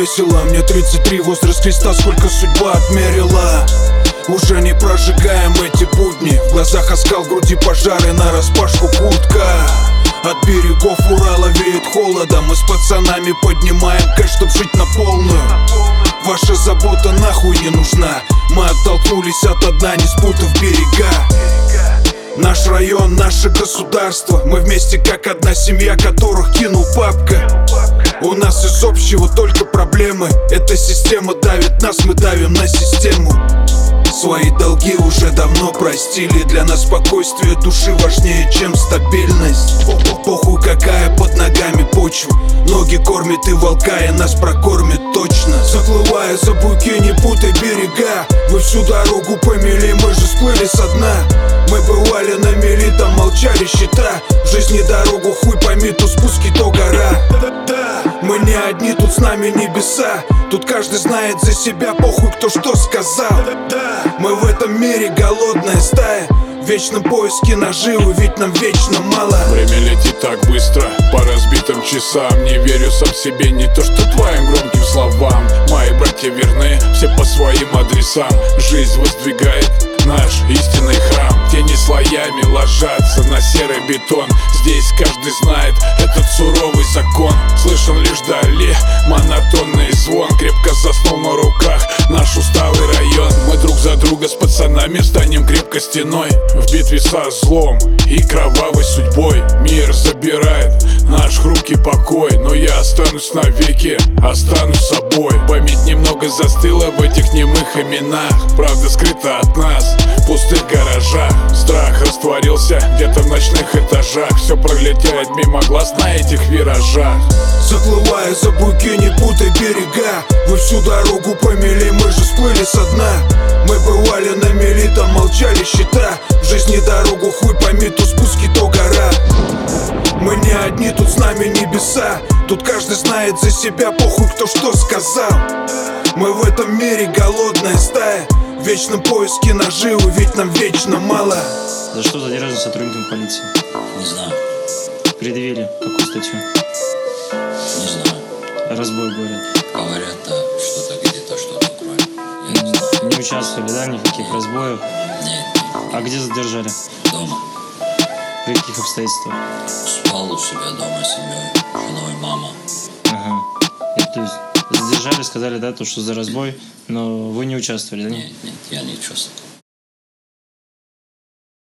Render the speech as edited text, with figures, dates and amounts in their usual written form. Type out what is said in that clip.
весело. Мне 33, возраст креста, сколько судьба отмерила. Уже не прожигаем эти будни. В глазах оскал, в груди пожары, нараспашку куртка. От берегов Урала веет холодом. Мы с пацанами поднимаем кэш, чтоб жить на полную. Ваша забота нахуй не нужна. Мы оттолкнулись от дна, не спутав берега. Наш район, наше государство. Мы вместе как одна семья, которых кинул папка. У нас из общего только проблемы. Эта система давит нас, мы давим на систему. Свои долги уже давно простили. Для нас спокойствие души важнее, чем стабильность. Похуй какая под ногами почва. Ноги кормит и волка, и нас прокормит точно. Заплывая за буйки, не путай берега. Вы всю дорогу помели, мы же сплыли со дна. Мы бывали на мели, там молчали счета. В жизни дорогу хуй пойми, то спуски, то гора. Мы не одни, тут с нами небеса. Тут каждый знает за себя, похуй кто что сказал. Мы в этом мире голодная стая. В вечном поиске наживы, ведь нам вечно мало. Время летит так быстро, по разбитым часам. Не верю сам себе, не то что твоим громким словам. Мои братья верны, все по своим адресам. Жизнь воздвигает наш истинный храм. Тени слоями ложатся на серый бетон. Здесь каждый знает этот суровый закон. Слышен лишь вдали монотонный звон. Крепко заснул на руках наш усталый район. Мы друг за друга с пацанами станем крепко стеной. В битве со злом и кровавой судьбой. Мир забирает наш хрупкий покой. Но я останусь навеки, останусь собой. Память немного застыла в этих немых именах. Правда скрыта от нас в пустых гаражах. Страх растворился где-то в ночных этажах. Все пролетает мимо глаз на этих виражах. Заплывая за буйки, не путай берега. Вы всю дорогу помели, мы же сплыли со дна. Мы бывали на мели, там молчали счета. В жизни дорогу хуй пойми, то спуски, то гора. Мы не одни, тут с нами небеса. Тут каждый знает за себя, похуй кто что сказал. Мы в этом мире голодная стая. В вечном поиске наживы, ведь нам вечно мало. За что задержан сотрудником полиции? Не знаю. Предъявили какую статью? Не знаю. Разбой, говорят. Говорят, да, что-то где-то что-то украли. Я не знаю. Не участвовали, да, в никаких разбоях? Нет, А где задержали? дома. При каких обстоятельствах? Спал у себя дома с семьей, женой, мама. Ага. И, то есть задержали, сказали, да, то, что за разбой, но вы не участвовали, да? Нет, я не чувствую.